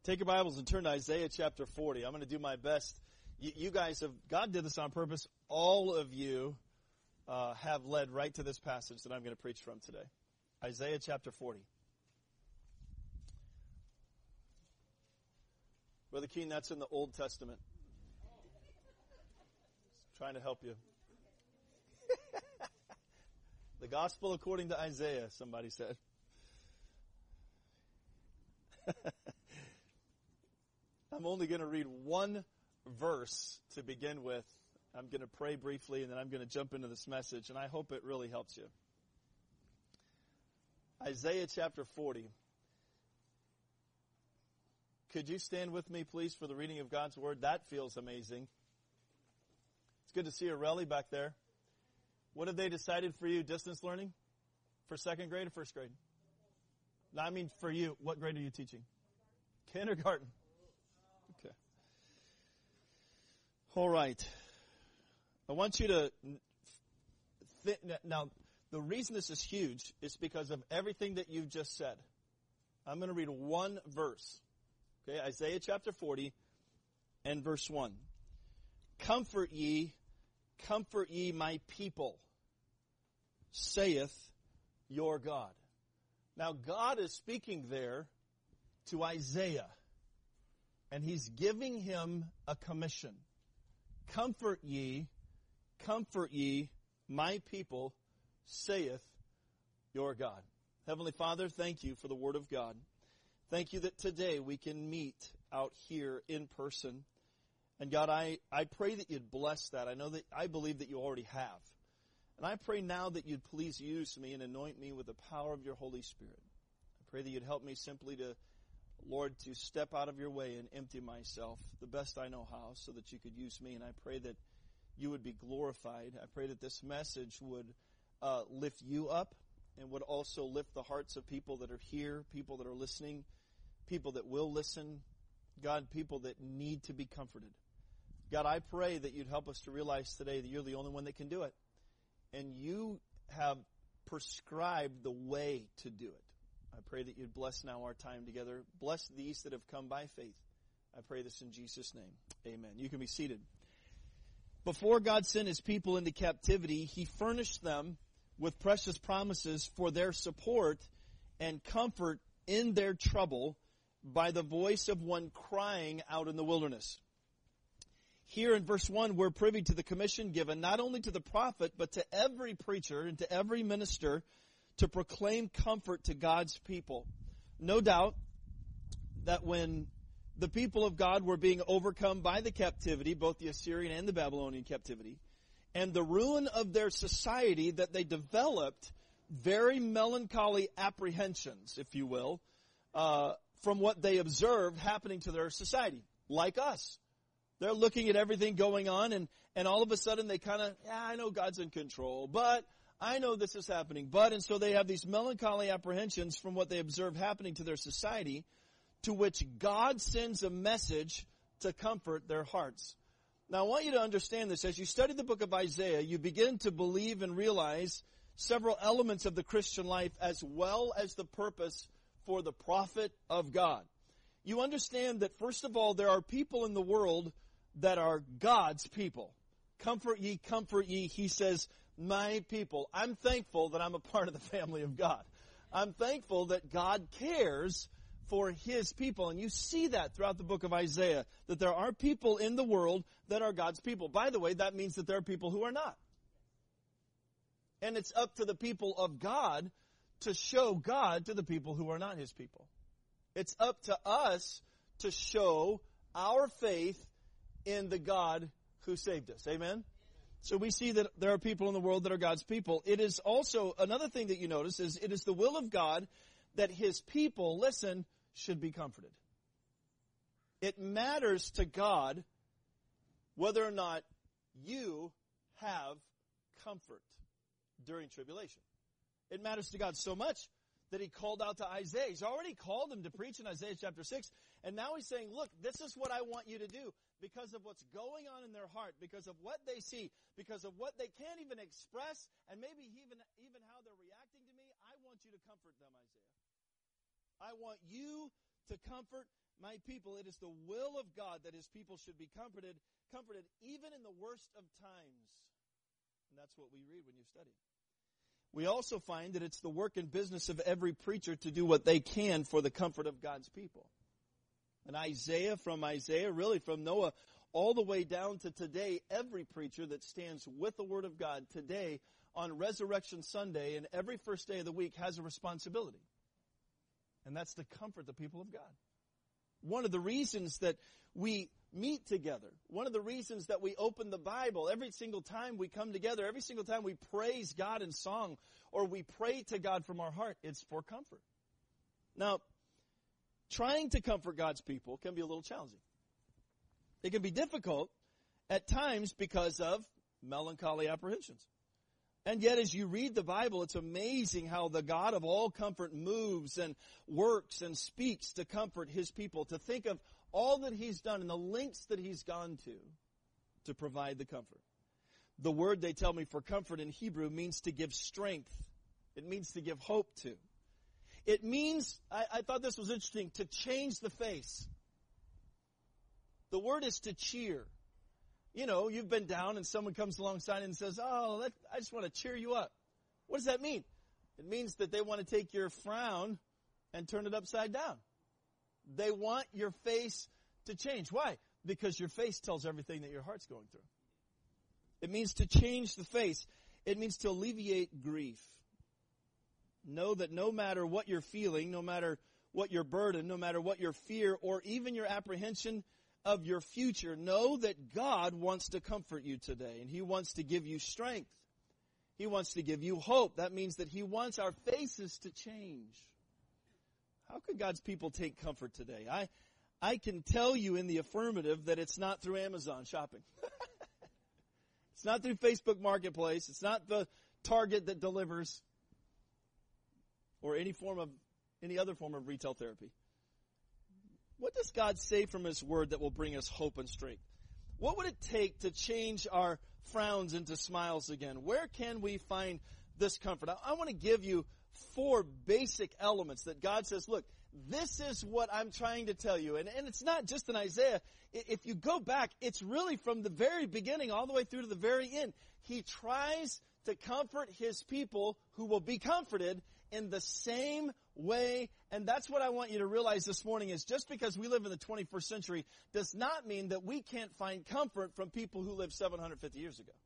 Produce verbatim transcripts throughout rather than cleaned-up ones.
Take your Bibles and turn to Isaiah chapter forty. I'm going to do my best. You, you guys have, God did this on purpose. All of you uh, have led right to this passage that I'm going to preach from today. Isaiah chapter forty. Brother Keene, that's in the Old Testament. Just trying to help you. The gospel according to Isaiah, somebody said. I'm only going to read one verse to begin with. I'm going to pray briefly, and then I'm going to jump into this message, and I hope it really helps you. Isaiah chapter forty. Could you stand with me, please, for the reading of God's Word? That feels amazing. It's good to see Aurelie back there. What have they decided for you, distance learning? For second grade or first grade? No, I mean for you. What grade are you teaching? Kindergarten. Okay. All right. I want you to th- now. The reason this is huge is because of everything that you've just said. I'm going to read one verse. Okay, Isaiah chapter forty and verse one. Comfort ye, comfort ye my people, saith your God. Now God is speaking there to Isaiah, and he's giving him a commission. Comfort ye, comfort ye my people, saith your God. Heavenly Father, thank you for the Word of God. Thank you that today we can meet out here in person. And God, I, I pray that you'd bless that. I know that I believe that you already have. And I pray now that you'd please use me and anoint me with the power of your Holy Spirit. I pray that you'd help me simply to, Lord, to step out of your way and empty myself the best I know how so that you could use me. And I pray that you would be glorified. I pray that this message would uh, lift you up and would also lift the hearts of people that are here, people that are listening, people that will listen, God, people that need to be comforted. God, I pray that you'd help us to realize today that you're the only one that can do it. And you have prescribed the way to do it. I pray that you'd bless now our time together. Bless these that have come by faith. I pray this in Jesus' name. Amen. You can be seated. Before God sent his people into captivity, he furnished them with precious promises for their support and comfort in their trouble by the voice of one crying out in the wilderness. Here in verse one, we're privy to the commission given not only to the prophet, but to every preacher and to every minister to proclaim comfort to God's people. No doubt that when the people of God were being overcome by the captivity, both the Assyrian and the Babylonian captivity, and the ruin of their society, that they developed very melancholy apprehensions, if you will, uh, from what they observed happening to their society, like us. They're looking at everything going on, and, and all of a sudden they kind of, yeah, I know God's in control, but I know this is happening. But, and so they have these melancholy apprehensions from what they observe happening to their society, to which God sends a message to comfort their hearts. Now, I want you to understand this. As you study the book of Isaiah, you begin to believe and realize several elements of the Christian life as well as the purpose for the prophet of God. You understand that, first of all, there are people in the world that are God's people. Comfort ye, comfort ye, he says, my people. I'm thankful that I'm a part of the family of God. I'm thankful that God cares for his people. And you see that throughout the book of Isaiah, that there are people in the world that are God's people. By the way, that means that there are people who are not. And it's up to the people of God to show God to the people who are not his people. It's up to us to show our faith in the God who saved us. Amen? So we see that there are people in the world that are God's people. It is also, another thing that you notice is it is the will of God that his people, listen, should be comforted. It matters to God whether or not you have comfort during tribulation. It matters to God so much that he called out to Isaiah. He's already called him to preach in Isaiah chapter six. And now he's saying, look, this is what I want you to do. Because of what's going on in their heart, because of what they see, because of what they can't even express, and maybe even, even how they're reacting to me, I want you to comfort them, Isaiah. I want you to comfort My people, it is the will of God that his people should be comforted, comforted even in the worst of times. And that's what we read when you study. We also find that it's the work and business of every preacher to do what they can for the comfort of God's people. And Isaiah, from Isaiah, really from Noah, all the way down to today, every preacher that stands with the Word of God today on Resurrection Sunday and every first day of the week has a responsibility. And that's to comfort the people of God. One of the reasons that we meet together, one of the reasons that we open the Bible, every single time we come together, every single time we praise God in song or we pray to God from our heart, it's for comfort. Now, trying to comfort God's people can be a little challenging. It can be difficult at times because of melancholy apprehensions. And yet as you read the Bible, it's amazing how the God of all comfort moves and works and speaks to comfort his people, to think of all that he's done and the lengths that he's gone to to provide the comfort. The word, they tell me, for comfort in Hebrew means to give strength. It means to give hope to. It means, I, I thought this was interesting, to change the face. The word is to cheer. You know, you've been down and someone comes alongside and says, oh, let, I just want to cheer you up. What does that mean? It means that they want to take your frown and turn it upside down. They want your face to change. Why? Because your face tells everything that your heart's going through. It means to change the face. It means to alleviate grief. Know that no matter what you're feeling, no matter what your burden, no matter what your fear, or even your apprehension of your future, know that God wants to comfort you today, and he wants to give you strength. He wants to give you hope. That means that he wants our faces to change. How could God's people take comfort today? I, I can tell you in the affirmative that it's not through Amazon shopping. It's not through Facebook Marketplace. It's not the Target that delivers, or any form of, any other form of retail therapy. What does God say from his word that will bring us hope and strength? What would it take to change our frowns into smiles again? Where can we find this comfort? I, I want to give you four basic elements that God says, look, this is what I'm trying to tell you. And, and it's not just in Isaiah. If you go back, it's really from the very beginning all the way through to the very end. He tries to comfort his people who will be comforted in the same way. And that's what I want you to realize this morning, is just because we live in the twenty-first century does not mean that we can't find comfort from people who lived seven hundred fifty years ago.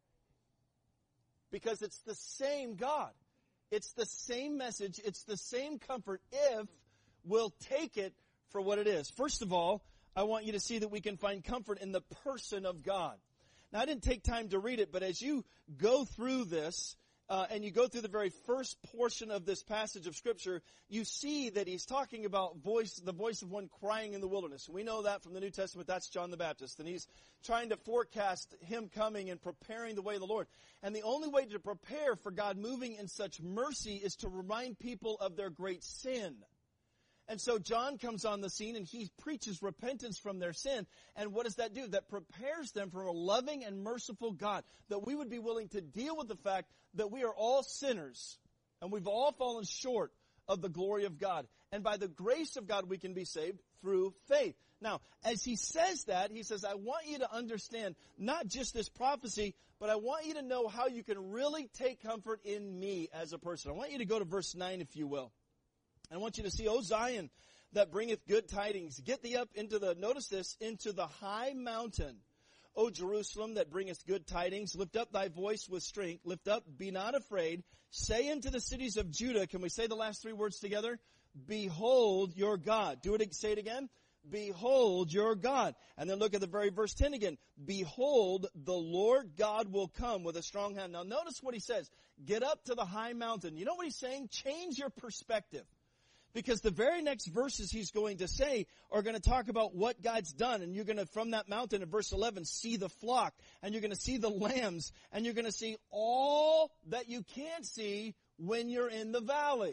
Because it's the same God. It's the same message. It's the same comfort if we'll take it for what it is. First of all, I want you to see that we can find comfort in the person of God. Now, I didn't take time to read it, but as you go through this, Uh, and you go through the very first portion of this passage of Scripture, you see that he's talking about voice, the voice of one crying in the wilderness. We know that from the New Testament. That's John the Baptist. And he's trying to forecast him coming and preparing the way of the Lord. And the only way to prepare for God moving in such mercy is to remind people of their great sin. And so John comes on the scene and he preaches repentance from their sin. And what does that do? That prepares them for a loving and merciful God. That we would be willing to deal with the fact that we are all sinners and we've all fallen short of the glory of God. And by the grace of God we can be saved through faith. Now, as he says that, he says, I want you to understand not just this prophecy, but I want you to know how you can really take comfort in me as a person. I want you to go to verse nine, if you will. I want you to see, O Zion, that bringeth good tidings. Get thee up into the, notice this, into the high mountain. O Jerusalem, that bringeth good tidings. Lift up thy voice with strength. Lift up, be not afraid. Say unto the cities of Judah, can we say the last three words together? Behold your God. Do it, say it again. Behold your God. And then look at the very verse ten again. Behold, the Lord God will come with a strong hand. Now notice what he says. Get up to the high mountain. You know what he's saying? Change your perspective. Because the very next verses he's going to say are going to talk about what God's done. And you're going to, from that mountain in verse eleven, see the flock. And you're going to see the lambs. And you're going to see all that you can't see when you're in the valley.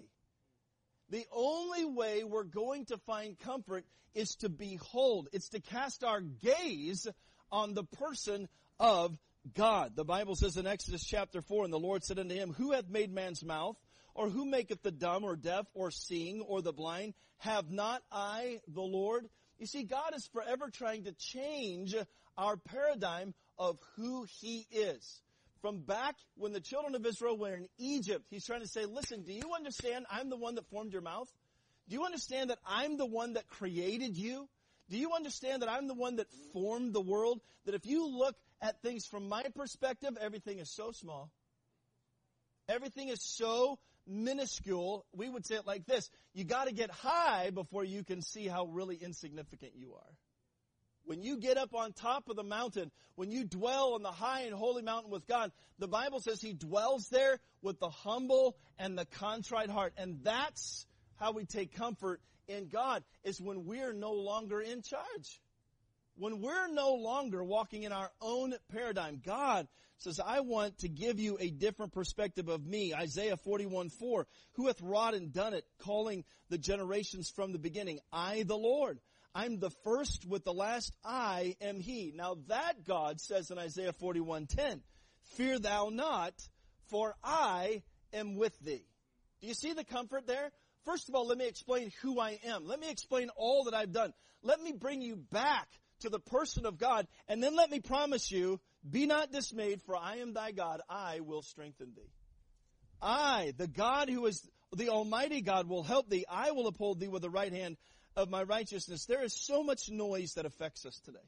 The only way we're going to find comfort is to behold. It's to cast our gaze on the person of God. The Bible says in Exodus chapter four, and the Lord said unto him, Who hath made man's mouth? Or who maketh the dumb or deaf or seeing or the blind? Have not I the Lord? You see, God is forever trying to change our paradigm of who He is. From back when the children of Israel were in Egypt, He's trying to say, listen, do you understand I'm the one that formed your mouth? Do you understand that I'm the one that created you? Do you understand that I'm the one that formed the world? That if you look at things from my perspective, everything is so small. Everything is so minuscule. We would say it like this. You got to get high before you can see how really insignificant you are. When you get up on top of the mountain, when you dwell on the high and holy mountain with God, the Bible says He dwells there with the humble and the contrite heart. And that's how we take comfort in God, is when we're no longer in charge. When we're no longer walking in our own paradigm. God says, I want to give you a different perspective of me. Isaiah forty-one four, who hath wrought and done it, calling the generations from the beginning. I, the Lord. I'm the first with the last, I am He. Now that God says in Isaiah forty-one ten, fear thou not, for I am with thee. Do you see the comfort there? First of all, let me explain who I am. Let me explain all that I've done. Let me bring you back to the person of God, and then let me promise you, be not dismayed, for I am thy God, I will strengthen thee. I, the God who is the Almighty God, will help thee. I will uphold thee with the right hand of my righteousness. There is so much noise that affects us today.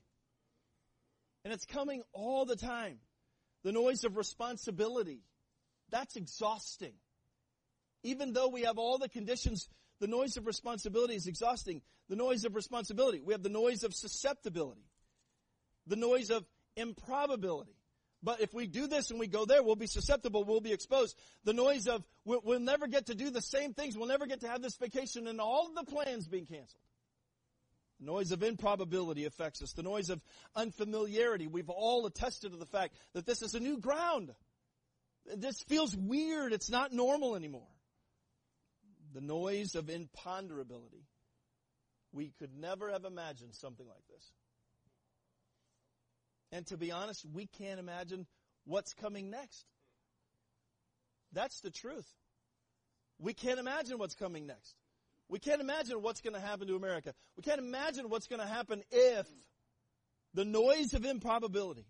And it's coming all the time. The noise of responsibility. That's exhausting. Even though we have all the conditions, the noise of responsibility is exhausting. The noise of responsibility. We have the noise of susceptibility. The noise of improbability. But if we do this and we go there, we'll be susceptible, we'll be exposed. The noise of, we'll, we'll never get to do the same things, we'll never get to have this vacation, and all of the plans being canceled. The noise of improbability affects us. The noise of unfamiliarity. We've all attested to the fact that this is a new ground. This feels weird. It's not normal anymore. The noise of imponderability. We could never have imagined something like this. And to be honest, we can't imagine what's coming next. That's the truth. We can't imagine what's coming next. We can't imagine what's going to happen to America. We can't imagine what's going to happen if the noise of improbability.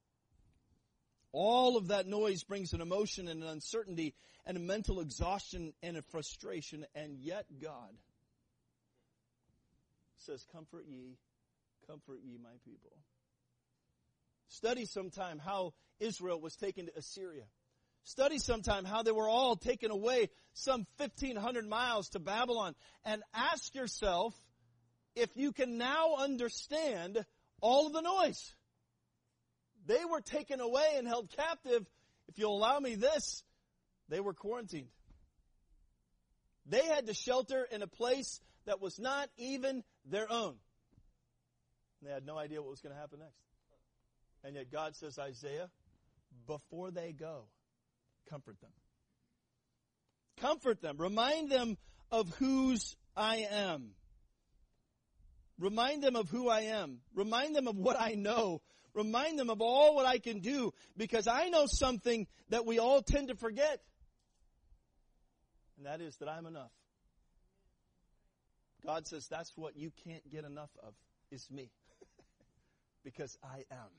All of that noise brings an emotion and an uncertainty and a mental exhaustion and a frustration. And yet God says, comfort ye, comfort ye my people. Study sometime how Israel was taken to Assyria. Study sometime how they were all taken away some fifteen hundred miles to Babylon. And ask yourself if you can now understand all of the noise. They were taken away and held captive. If you'll allow me this, they were quarantined. They had to shelter in a place that was not even their own. They had no idea what was going to happen next. And yet God says, Isaiah, before they go, comfort them. Comfort them. Remind them of whose I am. Remind them of who I am. Remind them of what I know. Remind them of all what I can do, because I know something that we all tend to forget. And that is that I'm enough. God says that's what you can't get enough of, is me. Because I am.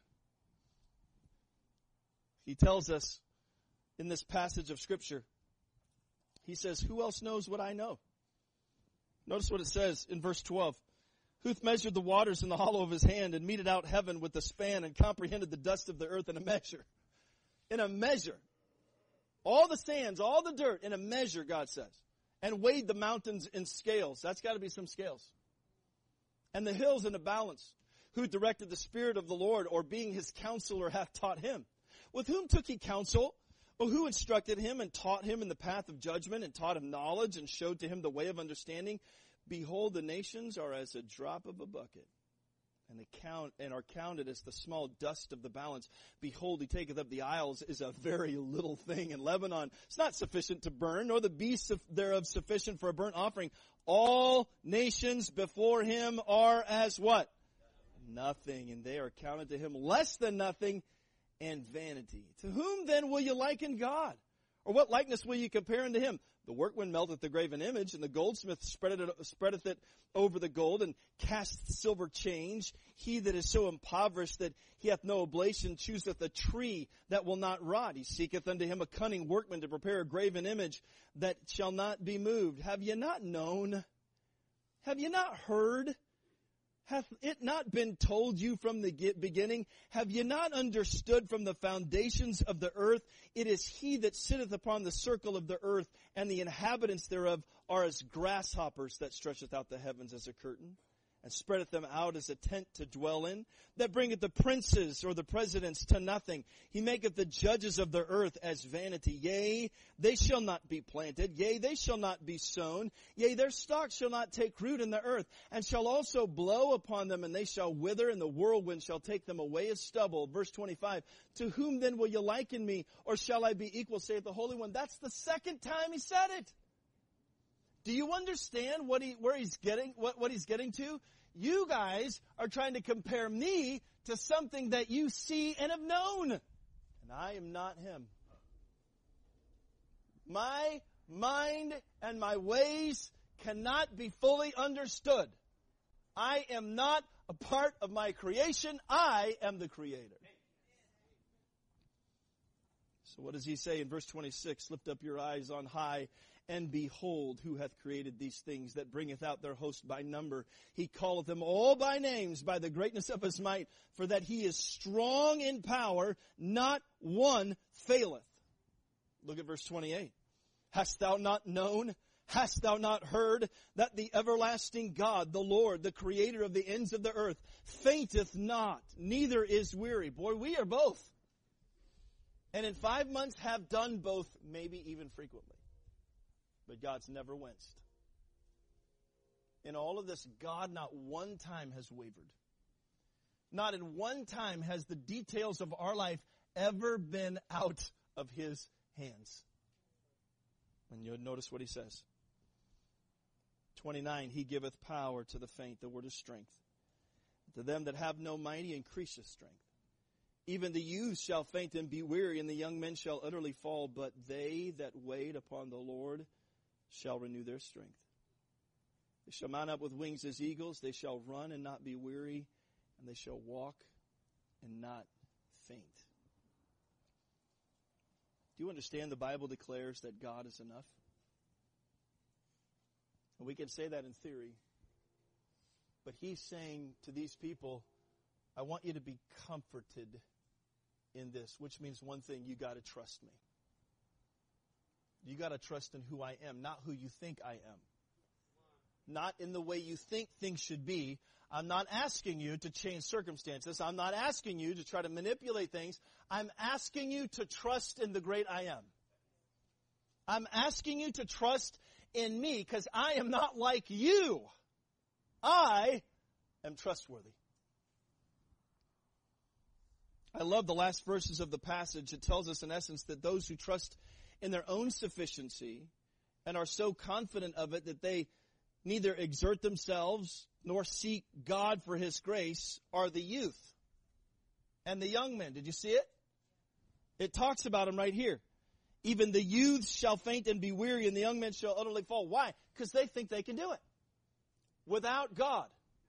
He tells us in this passage of Scripture, he says, who else knows what I know? Notice what it says in verse twelve. Who hath measured the waters in the hollow of his hand and meted out heaven with the span and comprehended the dust of the earth in a measure? In a measure. All the sands, all the dirt in a measure, God says. And weighed the mountains in scales. That's got to be some scales. And the hills in a balance. Who directed the Spirit of the Lord, or being his counselor hath taught him? With whom took he counsel? Or who instructed him and taught him in the path of judgment and taught him knowledge and showed to him the way of understanding? Behold, the nations are as a drop of a bucket, and they count and are counted as the small dust of the balance. Behold, he taketh up the isles is a very little thing. In Lebanon, it's not sufficient to burn, nor the beasts thereof sufficient for a burnt offering. All nations before him are as what? Nothing, and they are counted to him less than nothing, and vanity. To whom then will you liken God? Or what likeness will you compare unto him? The workman melteth the graven image, and the goldsmith spreadeth it, spreadeth it over the gold, and casteth silver change. He that is so impoverished that he hath no oblation chooseth a tree that will not rot. He seeketh unto him a cunning workman to prepare a graven image that shall not be moved. Have ye not known? Have ye not heard? Hath it not been told you from the beginning? Have ye not understood from the foundations of the earth? It is he that sitteth upon the circle of the earth, and the inhabitants thereof are as grasshoppers, that stretcheth out the heavens as a curtain, and spreadeth them out as a tent to dwell in, that bringeth the princes or the presidents to nothing. He maketh the judges of the earth as vanity. Yea, they shall not be planted. Yea, they shall not be sown. Yea, their stalk shall not take root in the earth, and shall also blow upon them, and they shall wither, and the whirlwind shall take them away as stubble. Verse twenty-five, to whom then will you liken me, or shall I be equal, saith the Holy One? That's the second time he said it. Do you understand what he, where he's getting, what, what he's getting to? You guys are trying to compare me to something that you see and have known. And I am not him. My mind and my ways cannot be fully understood. I am not a part of my creation. I am the creator. So what does he say in verse twenty-six? Lift up your eyes on high, and behold, who hath created these things, that bringeth out their host by number. He calleth them all by names, by the greatness of his might, for that he is strong in power, not one faileth. Look at verse twenty-eight. Hast thou not known? Hast thou not heard that the everlasting God, the Lord, the creator of the ends of the earth, fainteth not, neither is weary? Boy, we are both. And in five months have done both, maybe even frequently. But God's never winced. In all of this, God not one time has wavered. Not in one time has the details of our life ever been out of his hands. And you'll notice what he says. twenty-nine, he giveth power to the faint, the word is strength. To them that have no might, he increaseth strength. Even the youth shall faint and be weary, and the young men shall utterly fall, but they that wait upon the Lord shall renew their strength. They shall mount up with wings as eagles. They shall run and not be weary, and they shall walk and not faint. Do you understand the Bible declares that God is enough? And we can say that in theory. But he's saying to these people, I want you to be comforted in this, which means one thing, you got to trust me. You got to trust in who I am, not who you think I am. Not in the way you think things should be. I'm not asking you to change circumstances. I'm not asking you to try to manipulate things. I'm asking you to trust in the great I am. I'm asking you to trust in me because I am not like you. I am trustworthy. I love the last verses of the passage. It tells us in essence that those who trust in their own sufficiency and are so confident of it that they neither exert themselves nor seek God for his grace are the youth and the young men. Did you see it? It talks about them right here. Even the youths shall faint and be weary, and the young men shall utterly fall. Why? Because they think they can do it without God.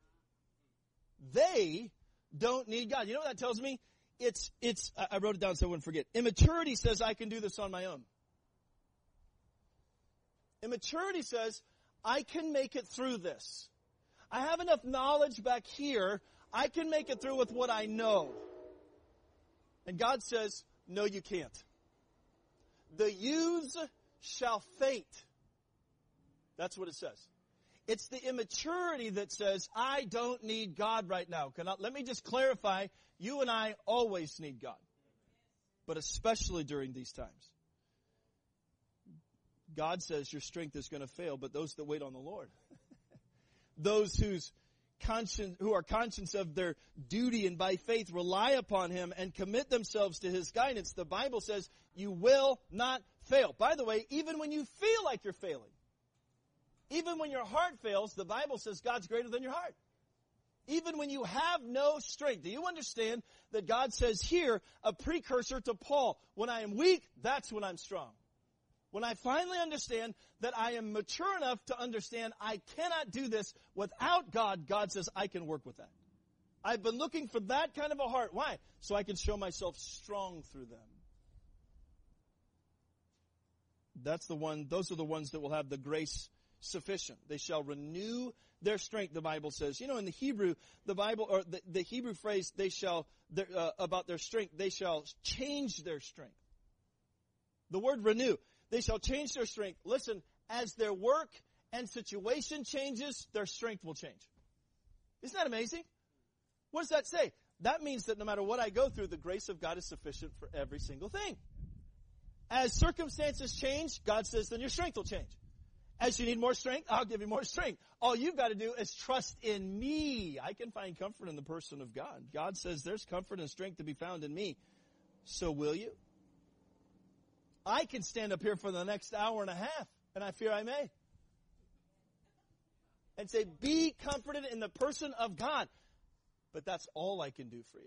They don't need God. You know what that tells me? It's, it's, I wrote it down so I wouldn't forget. Immaturity says I can do this on my own. Immaturity says I can make it through this. I have enough knowledge back here. I can make it through with what I know. And God says, no, you can't. The youths shall faint. That's what it says. It's the immaturity that says, I don't need God right now. Can I, let me just clarify, you and I always need God. But especially during these times. God says your strength is going to fail, but those that wait on the Lord, those whose conscience, who are conscious of their duty and by faith rely upon him and commit themselves to his guidance, the Bible says you will not fail. By the way, even when you feel like you're failing, even when your heart fails, the Bible says God's greater than your heart. Even when you have no strength. Do you understand that God says here, a precursor to Paul, when I am weak, that's when I'm strong. When I finally understand that I am mature enough to understand I cannot do this without God, God says I can work with that. I've been looking for that kind of a heart. Why? So I can show myself strong through them. That's the one, those are the ones that will have the grace sufficient. They shall renew their strength, the Bible says. You know, in the Hebrew, the Bible, or the, the Hebrew phrase, they shall, uh, about their strength, they shall change their strength. The word renew. They shall change their strength. Listen, as their work and situation changes, their strength will change. Isn't that amazing? What does that say? That means that no matter what I go through, the grace of God is sufficient for every single thing. As circumstances change, God says, then your strength will change. As you need more strength, I'll give you more strength. All you've got to do is trust in me. I can find comfort in the person of God. God says there's comfort and strength to be found in me. So will you? I can stand up here for the next hour and a half, and I fear I may. And say, be comforted in the person of God. But that's all I can do for you.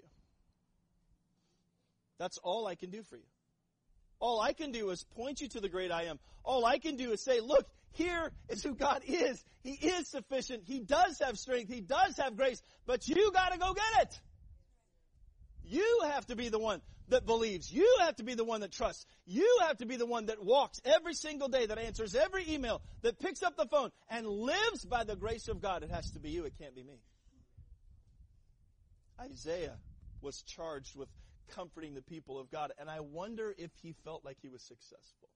That's all I can do for you. All I can do is point you to the great I am. All I can do is say, look, here is who God is. He is sufficient. He does have strength. He does have grace. But you got to go get it. You have to be the one that believes. You have to be the one that trusts. You have to be the one that walks every single day, that answers every email, that picks up the phone and lives by the grace of God. It has to be you. It can't be me. Isaiah was charged with comforting the people of God, and I wonder if he felt like he was successful.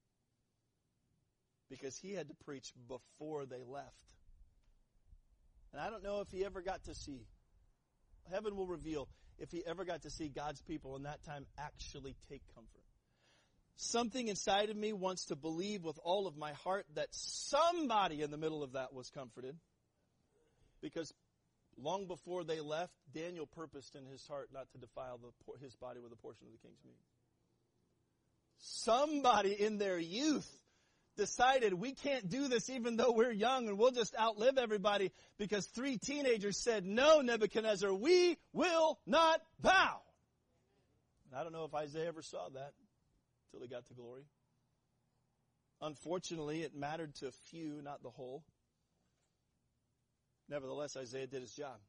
Because he had to preach before they left. And I don't know if he ever got to see. Heaven will reveal if he ever got to see God's people in that time actually take comfort. Something inside of me wants to believe with all of my heart that somebody in the middle of that was comforted. Because long before they left, Daniel purposed in his heart not to defile the, his body with a portion of the king's meat. Somebody in their youth decided we can't do this even though we're young and we'll just outlive everybody, because three teenagers said, no, Nebuchadnezzar, we will not bow. And I don't know if Isaiah ever saw that until he got to glory. Unfortunately, it mattered to a few, not the whole. Nevertheless, Isaiah did his job.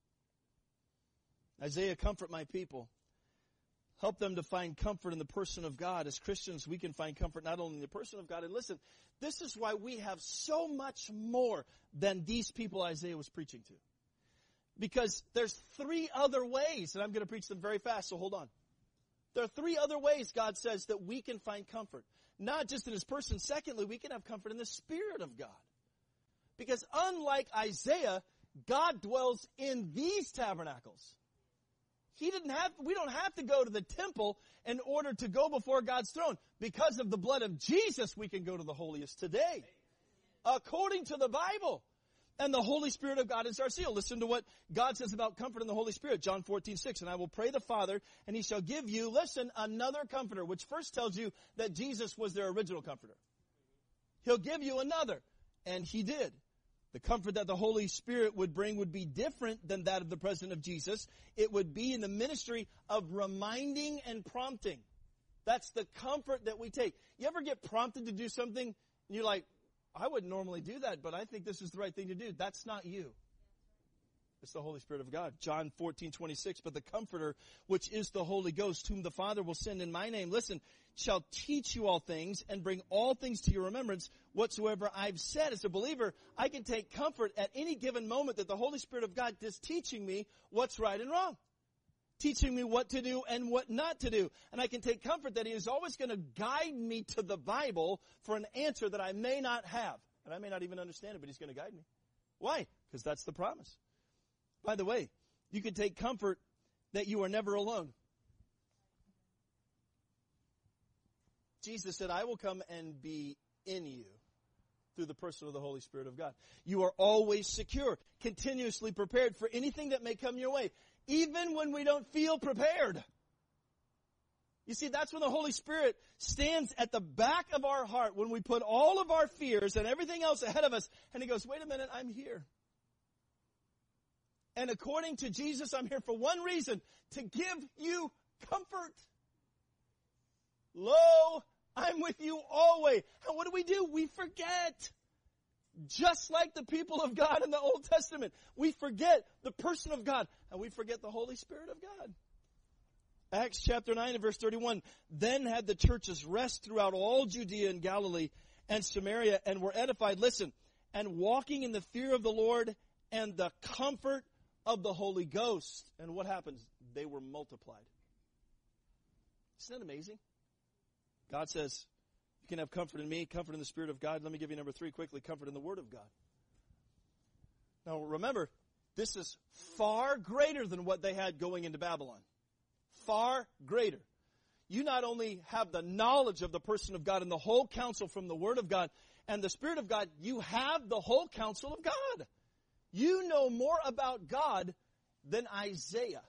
Isaiah, comfort my people. Help them to find comfort in the person of God. As Christians, we can find comfort not only in the person of God. And listen, this is why we have so much more than these people Isaiah was preaching to. Because there's three other ways, and I'm going to preach them very fast, so hold on. There are three other ways God says that we can find comfort. Not just in his person. Secondly, we can have comfort in the Spirit of God. Because unlike Isaiah, God dwells in these tabernacles. He didn't have, we don't have to go to the temple in order to go before God's throne. Because of the blood of Jesus, we can go to the holiest today. According to the Bible. And the Holy Spirit of God is our seal. Listen to what God says about comfort in the Holy Spirit. John fourteen six. And I will pray the Father, and he shall give you, listen, another comforter. Which first tells you that Jesus was their original comforter. He'll give you another. And he did. The comfort that the Holy Spirit would bring would be different than that of the presence of Jesus. It would be in the ministry of reminding and prompting. That's the comfort that we take. You ever get prompted to do something and you're like, I wouldn't normally do that, but I think this is the right thing to do. That's not you. It's the Holy Spirit of God. John fourteen twenty-six. But the Comforter, which is the Holy Ghost, whom the Father will send in my name, listen, shall teach you all things and bring all things to your remembrance whatsoever I've said. As a believer, I can take comfort at any given moment that the Holy Spirit of God is teaching me what's right and wrong. Teaching me what to do and what not to do. And I can take comfort that he is always going to guide me to the Bible for an answer that I may not have. And I may not even understand it, but he's going to guide me. Why? Because that's the promise. By the way, you can take comfort that you are never alone. Jesus said, I will come and be in you through the person of the Holy Spirit of God. You are always secure, continuously prepared for anything that may come your way, even when we don't feel prepared. You see, that's when the Holy Spirit stands at the back of our heart when we put all of our fears and everything else ahead of us, and he goes, wait a minute, I'm here. And according to Jesus, I'm here for one reason, to give you comfort. Lo, I'm with you always. And what do we do? We forget. Just like the people of God in the Old Testament. We forget the person of God. And we forget the Holy Spirit of God. Acts chapter nine and verse thirty-one. Then had the churches rest throughout all Judea and Galilee and Samaria and were edified. Listen. And walking in the fear of the Lord and the comfort of the Holy Ghost. And what happens? They were multiplied. Isn't that amazing? God says, you can have comfort in me, comfort in the Spirit of God. Let me give you number three quickly, comfort in the Word of God. Now remember, this is far greater than what they had going into Babylon. Far greater. You not only have the knowledge of the person of God and the whole counsel from the Word of God and the Spirit of God, you have the whole counsel of God. You know more about God than Isaiah.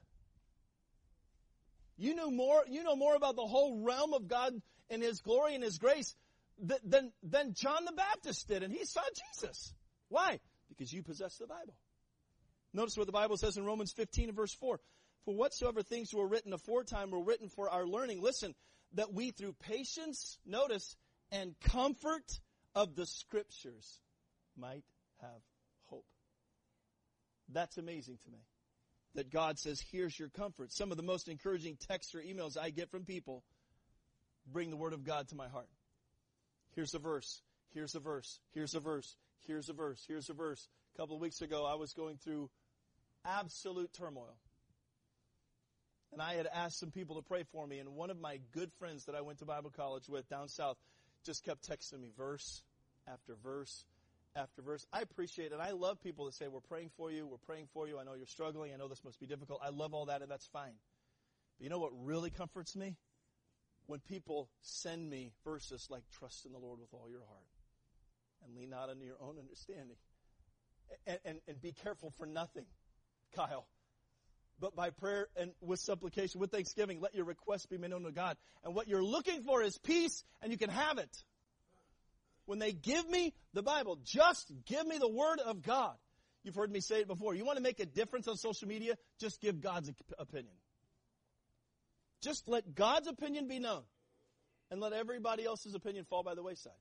You know more, you know more about the whole realm of God and His glory and His grace than, than John the Baptist did, and he saw Jesus. Why? Because you possess the Bible. Notice what the Bible says in Romans fifteen and verse four. For whatsoever things were written aforetime were written for our learning. Listen, that we through patience, notice, and comfort of the Scriptures might have hope. That's amazing to me. That God says, here's your comfort. Some of the most encouraging texts or emails I get from people bring the Word of God to my heart. Here's a verse. Here's a verse. Here's a verse. Here's a verse. Here's a verse. A couple of weeks ago, I was going through absolute turmoil. And I had asked some people to pray for me. And one of my good friends that I went to Bible college with down south just kept texting me verse after verse after verse. I appreciate it. I love people that say, we're praying for you. We're praying for you. I know you're struggling. I know this must be difficult. I love all that, and that's fine. But you know what really comforts me? When people send me verses like, trust in the Lord with all your heart and lean not unto your own understanding. And, and, and be careful for nothing, Kyle. But by prayer and with supplication, with thanksgiving, let your requests be made known to God. And what you're looking for is peace, and you can have it. When they give me the Bible, just give me the Word of God. You've heard me say it before. You want to make a difference on social media? Just give God's opinion. Just let God's opinion be known. And let everybody else's opinion fall by the wayside.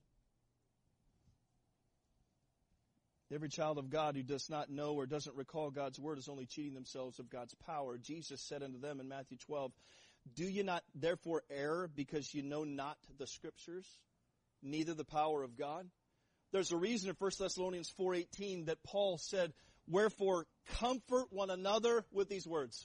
Every child of God who does not know or doesn't recall God's Word is only cheating themselves of God's power. Jesus said unto them in Matthew twelve, do you not therefore err because you know not the Scriptures, neither the power of God? There's a reason in First Thessalonians four eighteen that Paul said, wherefore comfort one another with these words.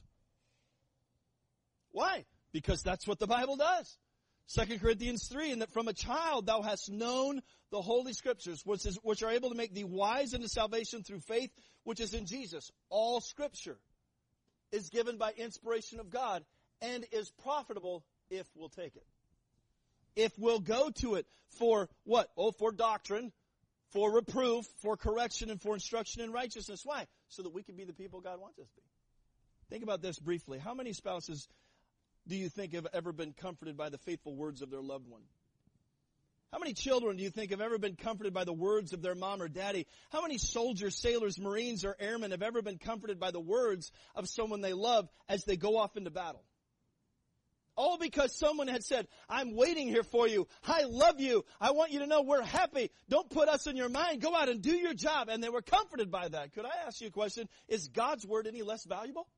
Why? Because that's what the Bible does. Second Corinthians three, and that from a child thou hast known the Holy Scriptures, which, is, which are able to make thee wise unto salvation through faith, which is in Jesus. All Scripture is given by inspiration of God and is profitable if we'll take it. If we'll go to it for what? Oh, for doctrine, for reproof, for correction, and for instruction in righteousness. Why? So that we can be the people God wants us to be. Think about this briefly. How many spouses do you think have ever been comforted by the faithful words of their loved one? How many children do you think have ever been comforted by the words of their mom or daddy? How many soldiers, sailors, Marines, or airmen have ever been comforted by the words of someone they love as they go off into battle? All because someone had said, I'm waiting here for you. I love you. I want you to know we're happy. Don't put us in your mind. Go out and do your job. And they were comforted by that. Could I ask you a question? Is God's Word any less valuable?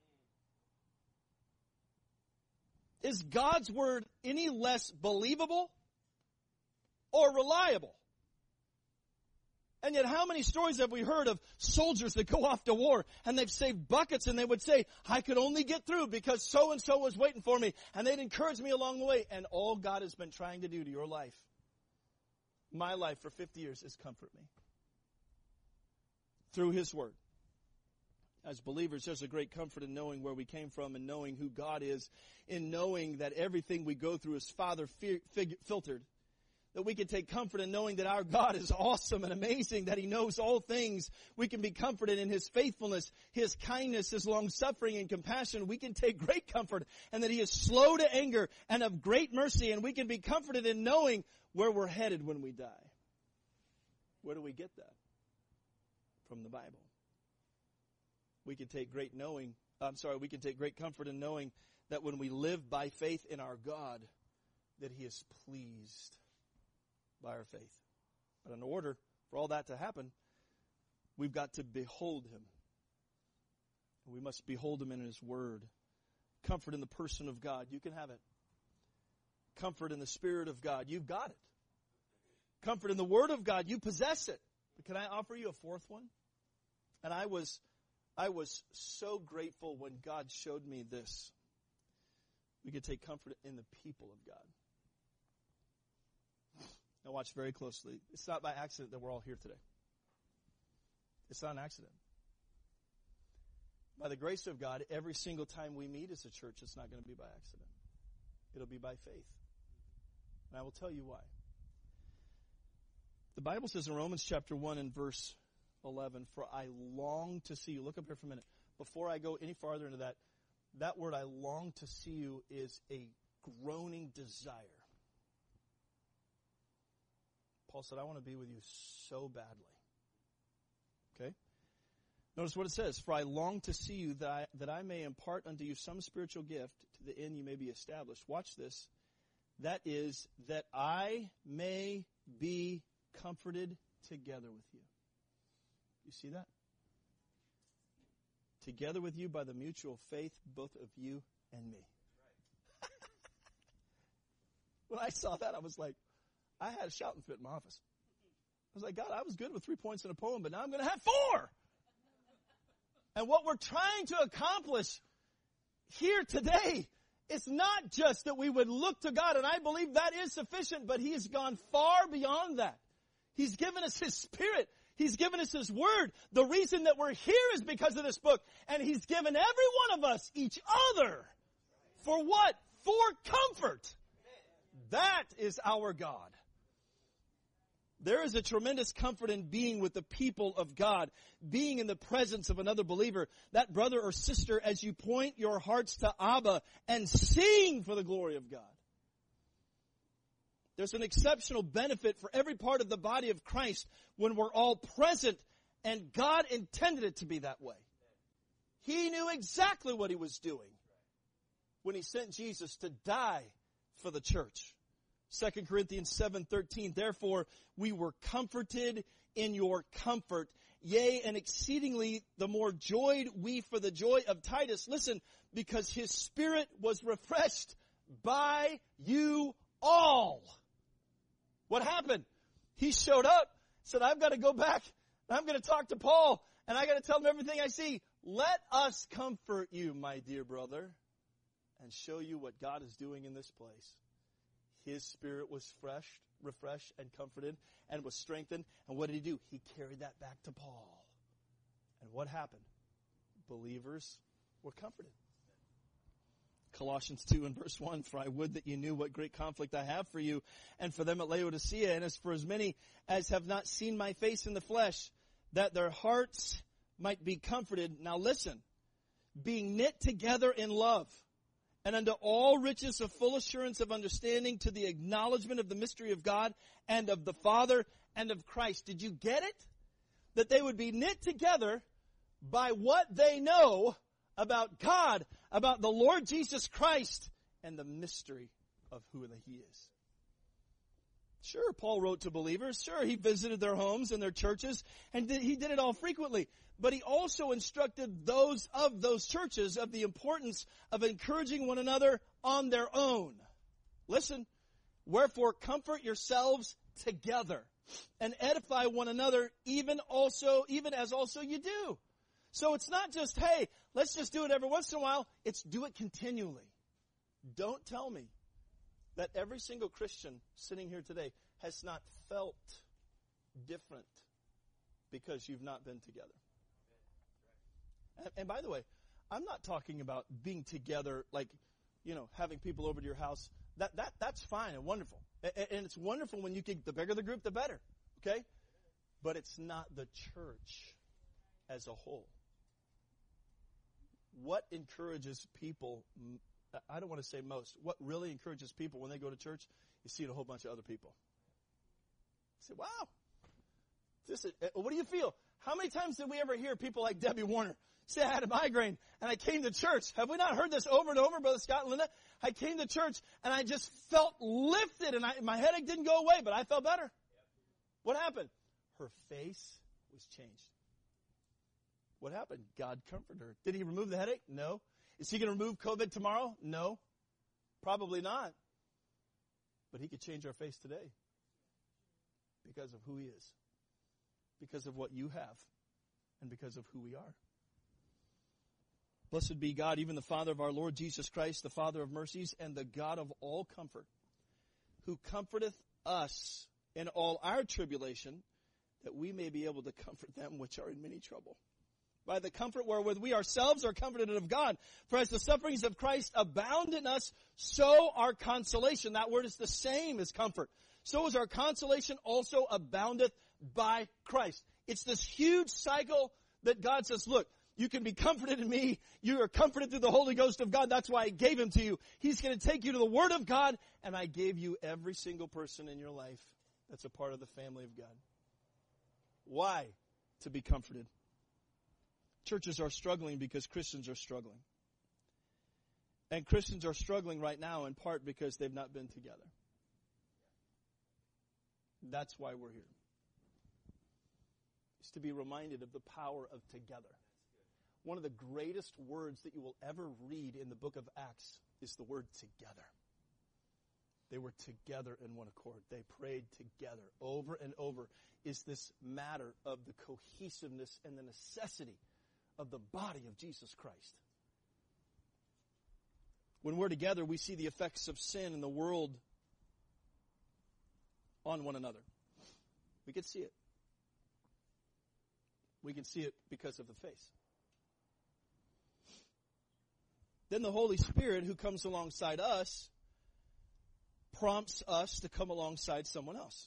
Is God's Word any less believable or reliable? And yet how many stories have we heard of soldiers that go off to war and they've saved buckets and they would say, I could only get through because so-and-so was waiting for me, and they'd encourage me along the way. And all God has been trying to do to your life, my life for fifty years, is comfort me through His Word. As believers, there's a great comfort in knowing where we came from and knowing who God is, in knowing that everything we go through is Father fig- filtered. That we can take comfort in knowing that our God is awesome and amazing, that He knows all things. We can be comforted in His faithfulness, His kindness, His long-suffering and compassion. We can take great comfort, and that He is slow to anger and of great mercy, and we can be comforted in knowing where we're headed when we die. Where do we get that? From the Bible. We can take great knowing, I'm sorry, we can take great comfort in knowing that when we live by faith in our God, that he is pleased by our faith. But in order for all that to happen, we've got to behold him. We must behold him in his word. Comfort in the person of God. You can have it. Comfort in the Spirit of God. You've got it. Comfort in the Word of God. You possess it. But can I offer you a fourth one? And I was, I was so grateful when God showed me this. We could take comfort in the people of God. Now watch very closely. It's not by accident that we're all here today. It's not an accident. By the grace of God, every single time we meet as a church, it's not going to be by accident. It'll be by faith. And I will tell you why. The Bible says in Romans chapter one and verse eleven, for I long to see you. Look up here for a minute. Before I go any farther into that, that word I long to see you is a groaning desire. Paul said, I want to be with you so badly. Okay? Notice what it says. For I long to see you that I, that I may impart unto you some spiritual gift to the end you may be established. Watch this. That is, that I may be comforted together with you. You see that? Together with you by the mutual faith, both of you and me. When I saw that, I was like, I had a shouting fit in my office. I was like, God, I was good with three points in a poem, but now I'm going to have four. And what we're trying to accomplish here today, it's not just that we would look to God, and I believe that is sufficient, but he has gone far beyond that. He's given us his Spirit. He's given us his word. The reason that we're here is because of this book. And he's given every one of us each other. For what? For comfort. That is our God. There is a tremendous comfort in being with the people of God, being in the presence of another believer, that brother or sister, as you point your hearts to Abba and sing for the glory of God. There's an exceptional benefit for every part of the body of Christ when we're all present, and God intended it to be that way. He knew exactly what he was doing when he sent Jesus to die for the church. Second Corinthians seven thirteen, therefore we were comforted in your comfort, yea, and exceedingly the more joyed we for the joy of Titus. Listen, because his spirit was refreshed by you all. What happened? He showed up, said, I've got to go back, and I'm going to talk to Paul, and I got to tell him everything I see. Let us comfort you, my dear brother, and show you what God is doing in this place. His spirit was fresh, refreshed, and comforted, and was strengthened. And what did he do? He carried that back to Paul. And what happened? Believers were comforted. Colossians two and verse one, for I would that you knew what great conflict I have for you and for them at Laodicea, and as for as many as have not seen my face in the flesh, that their hearts might be comforted. Now listen, being knit together in love, and unto all riches of full assurance of understanding, to the acknowledgement of the mystery of God and of the Father and of Christ. Did you get it? That they would be knit together by what they know about God, about the Lord Jesus Christ, and the mystery of who he is. Sure, Paul wrote to believers. Sure, he visited their homes and their churches, and he did it all frequently. But he also instructed those of those churches of the importance of encouraging one another on their own. Listen, wherefore comfort yourselves together and edify one another, even also, even as also you do. So it's not just, hey, let's just do it every once in a while. It's do it continually. Don't tell me that every single Christian sitting here today has not felt different because you've not been together. And, and by the way, I'm not talking about being together like, you know, having people over to your house. That that that's fine and wonderful. And, and it's wonderful when you can, the bigger the group, the better. Okay? But it's not the church as a whole. What encourages people, I don't want to say most, what really encourages people when they go to church is seeing a whole bunch of other people. You say, wow, this is, what do you feel? How many times did we ever hear people like Debbie Warner Say I had a migraine and I came to church. Have we not heard this over and over, Brother Scott and Linda? I came to church and I just felt lifted and I, my headache didn't go away, but I felt better. What happened? Her face was changed. What happened? God comforted her. Did he remove the headache? No. Is he going to remove COVID tomorrow? No. Probably not. But he could change our face today because of who he is, because of what you have, and because of who we are. Blessed be God, even the Father of our Lord Jesus Christ, the Father of mercies, and the God of all comfort, who comforteth us in all our tribulation, that we may be able to comfort them which are in many trouble, by the comfort wherewith we ourselves are comforted of God. For as the sufferings of Christ abound in us, so our consolation, that word is the same as comfort, so is our consolation also aboundeth by Christ. It's this huge cycle that God says, look, you can be comforted in me. You are comforted through the Holy Ghost of God. That's why I gave him to you. He's going to take you to the Word of God, and I gave you every single person in your life that's a part of the family of God. Why? To be comforted. Churches are struggling because Christians are struggling. And Christians are struggling right now in part because they've not been together. That's why we're here. It's to be reminded of the power of together. One of the greatest words that you will ever read in the book of Acts is the word together. They were together in one accord. They prayed together over and over. Is this matter of the cohesiveness and the necessity of the body of Jesus Christ. When we're together, we see the effects of sin in the world on one another. We can see it. We can see it because of the face. Then the Holy Spirit, who comes alongside us, prompts us to come alongside someone else.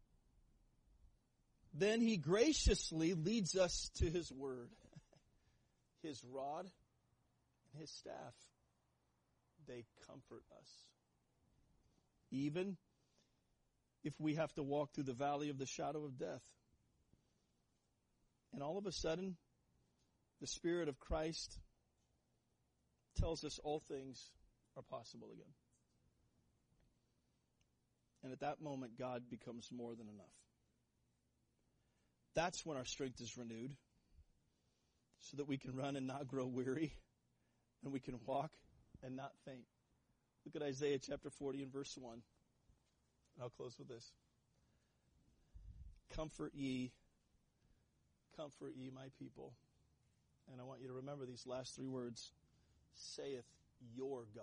Then he graciously leads us to his word. His rod and his staff, they comfort us. Even if we have to walk through the valley of the shadow of death. And all of a sudden, the Spirit of Christ tells us all things are possible again. And at that moment, God becomes more than enough. That's when our strength is renewed, so that we can run and not grow weary, and we can walk and not faint. Look at Isaiah chapter forty and verse one. And I'll close with this. Comfort ye, comfort ye my people. And I want you to remember these last three words. Saith your God.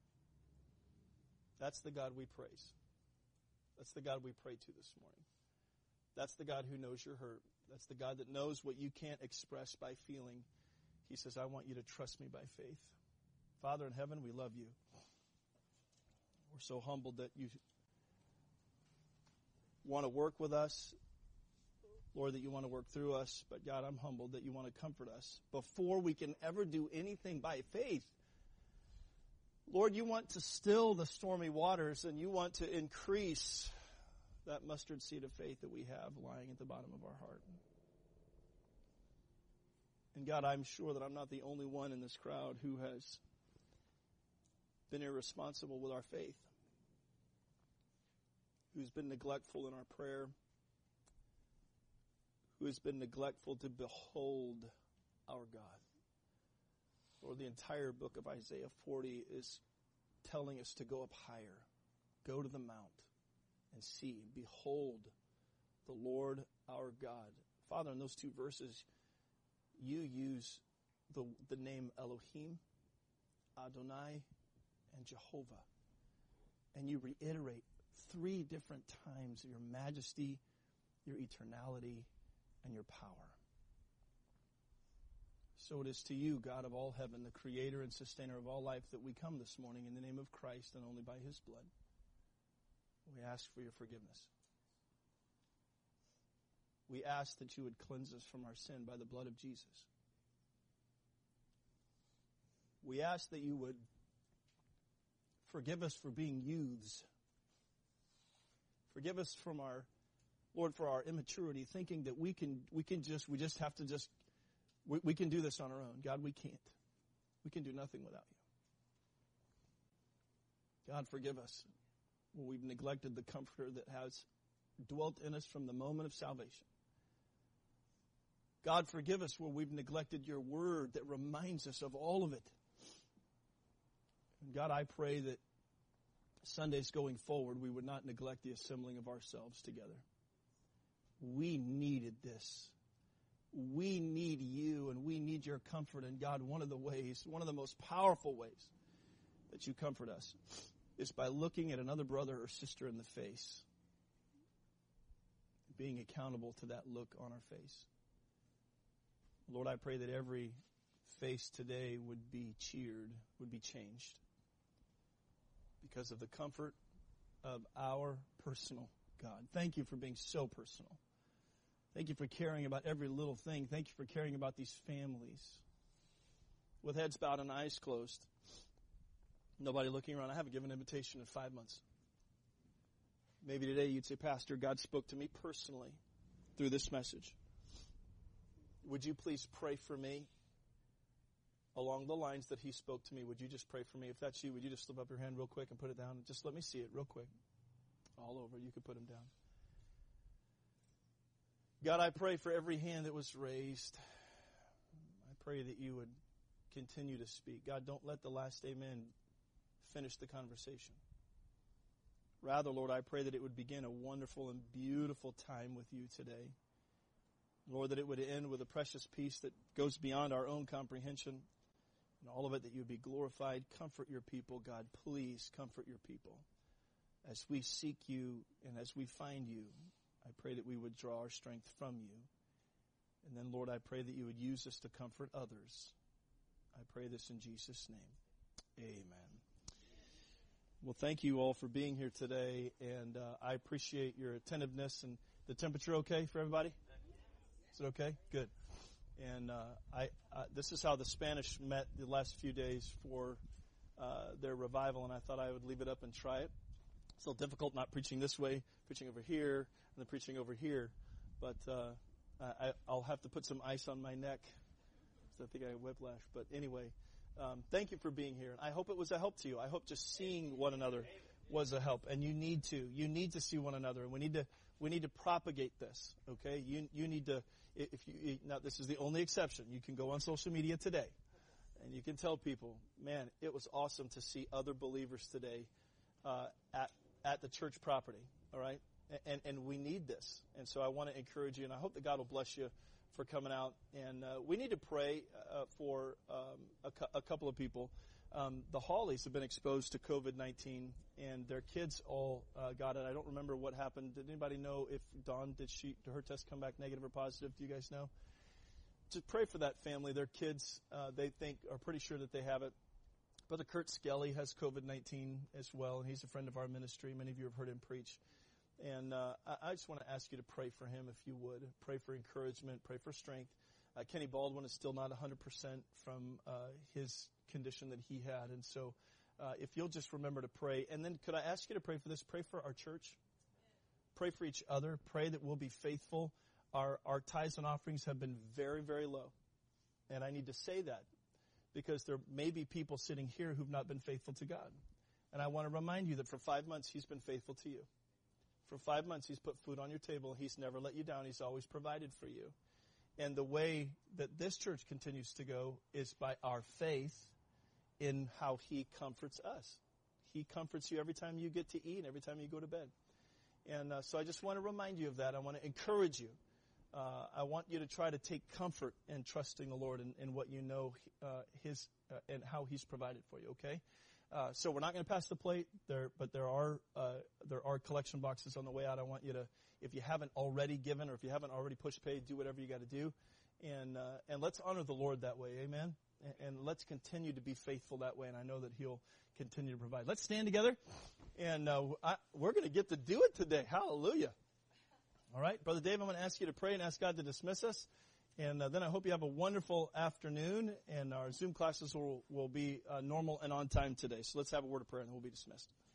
That's the God we praise. That's the God we pray to this morning. That's the God who knows your hurt. That's the God that knows what you can't express by feeling. He says, I want you to trust me by faith. Father in heaven, we love you. We're so humbled that you want to work with us. Lord, that you want to work through us. But God, I'm humbled that you want to comfort us. Before we can ever do anything by faith, Lord, you want to still the stormy waters, and you want to increase that mustard seed of faith that we have lying at the bottom of our heart. And God, I'm sure that I'm not the only one in this crowd who has been irresponsible with our faith, who's been neglectful in our prayer, who has been neglectful to behold our God. Lord, the entire book of Isaiah forty is telling us to go up higher, go to the mount, and see, behold the Lord our God. Father, in those two verses, you use the, the name Elohim, Adonai, and Jehovah. And you reiterate three different times your majesty, your eternality, and your power. So it is to you, God of all heaven, the creator and sustainer of all life, that we come this morning in the name of Christ and only by his blood. We ask for your forgiveness. We ask that you would cleanse us from our sin by the blood of Jesus. We ask that you would forgive us for being youths. Forgive us from our, Lord, for our immaturity, thinking that we can, we can just, we just have to just We, we can do this on our own. God, we can't. We can do nothing without you. God, forgive us when we've neglected the Comforter that has dwelt in us from the moment of salvation. God, forgive us where we've neglected your word that reminds us of all of it. And God, I pray that Sundays going forward, we would not neglect the assembling of ourselves together. We needed this. We need you, and we need your comfort. And God, one of the ways, one of the most powerful ways that you comfort us is by looking at another brother or sister in the face, being accountable to that look on our face. Lord, I pray that every face today would be cheered, would be changed because of the comfort of our personal God. Thank you for being so personal. Thank you for caring about every little thing. Thank you for caring about these families. With heads bowed and eyes closed, nobody looking around. I haven't given an invitation in five months. Maybe today you'd say, Pastor, God spoke to me personally through this message. Would you please pray for me along the lines that he spoke to me? Would you just pray for me? If that's you, would you just slip up your hand real quick and put it down? Just let me see it real quick. All over. You could put them down. God, I pray for every hand that was raised. I pray that you would continue to speak. God, don't let the last amen finish the conversation. Rather, Lord, I pray that it would begin a wonderful and beautiful time with you today. Lord, that it would end with a precious peace that goes beyond our own comprehension. And all of it, that you would be glorified. Comfort your people, God. Please comfort your people. As we seek you and as we find you, I pray that we would draw our strength from you. And then, Lord, I pray that you would use us to comfort others. I pray this in Jesus' name. Amen. Well, thank you all for being here today. And uh, I appreciate your attentiveness. And the temperature okay for everybody? Is it okay? Good. And uh, I, uh, this is how the Spanish met the last few days for uh, their revival, and I thought I would leave it up and try it. It's a little difficult not preaching this way, preaching over here, and then preaching over here. But uh, I, I'll have to put some ice on my neck, so I think I have whiplash. But anyway, um, thank you for being here. I hope it was a help to you. I hope just seeing one another was a help. And you need to. You need to see one another. And we need to we need to propagate this, okay? You you need to, if you, now this is the only exception. You can go on social media today, and you can tell people, man, it was awesome to see other believers today uh, at at the church property, all right? And, and we need this. And so I want to encourage you, and I hope that God will bless you for coming out. And uh, we need to pray uh, for um, a, cu- a couple of people. Um, the Hawleys have been exposed to covid nineteen, and their kids all uh, got it. I don't remember what happened. Did anybody know if Dawn, did she, did her test come back negative or positive? Do you guys know? Just pray for that family. Their kids, uh, they think, are pretty sure that they have it. Brother Kurt Skelly has covid nineteen as well, and he's a friend of our ministry. Many of you have heard him preach. And uh, I, I just want to ask you to pray for him if you would. Pray for encouragement. Pray for strength. Uh, Kenny Baldwin is still not one hundred percent from uh, his condition that he had. And so uh, if you'll just remember to pray. And then could I ask you to pray for this? Pray for our church. Pray for each other. Pray that we'll be faithful. Our, our tithes and offerings have been very, very low. And I need to say that because there may be people sitting here who've not been faithful to God. And I want to remind you that for five months he's been faithful to you. For five months he's put food on your table. He's never let you down. He's always provided for you. And the way that this church continues to go is by our faith in how he comforts us. He comforts you every time you get to eat and every time you go to bed. And uh, so I just want to remind you of that. I want to encourage you. Uh, I want you to try to take comfort in trusting the Lord and, and what you know uh, his uh, and how he's provided for you, okay? Uh, so we're not going to pass the plate there, but there are uh, there are collection boxes on the way out. I want you to, if you haven't already given or if you haven't already pushed pay, do whatever you got to do, and uh, and let's honor the Lord that way, amen. And, and let's continue to be faithful that way, and I know that He'll continue to provide. Let's stand together, and uh, I, we're going to get to do it today. Hallelujah! All right, Brother Dave, I'm going to ask you to pray and ask God to dismiss us. And uh, then I hope you have a wonderful afternoon, and our Zoom classes will, will be uh, normal and on time today. So let's have a word of prayer, and then we'll be dismissed.